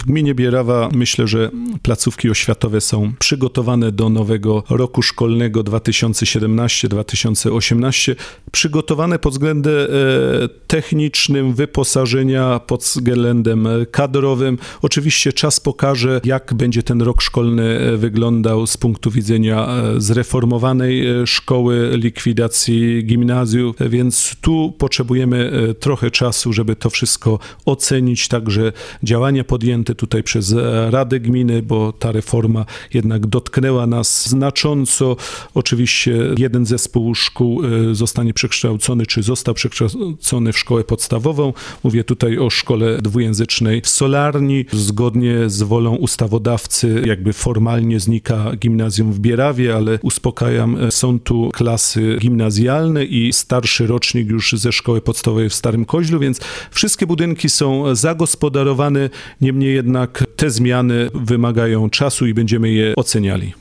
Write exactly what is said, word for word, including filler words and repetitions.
W gminie Bierawa myślę, że placówki oświatowe są przygotowane do nowego roku szkolnego dwa tysiące siedemnasty dwa tysiące osiemnasty. Przygotowane pod względem technicznym, wyposażenia, pod względem kadrowym. Oczywiście czas pokaże, jak będzie ten rok szkolny wyglądał z punktu widzenia zreformowanej szkoły, likwidacji gimnazjów, więc tu potrzebujemy trochę czasu, żeby to wszystko ocenić, także działania podjęte tutaj przez Radę Gminy, bo ta reforma jednak dotknęła nas znacząco. Oczywiście jeden zespół szkół zostanie przekształcony, czy został przekształcony w szkołę podstawową. Mówię tutaj o szkole dwujęzycznej w Solarni. Zgodnie z wolą ustawodawcy jakby formalnie znika gimnazjum w Bierawie, ale uspokajam, są tu klasy gimnazjalne i starszy rocznik już ze szkoły podstawowej w Starym Koźlu, więc wszystkie budynki są zagospodarowane, niemniej jednak te zmiany wymagają czasu i będziemy je oceniali.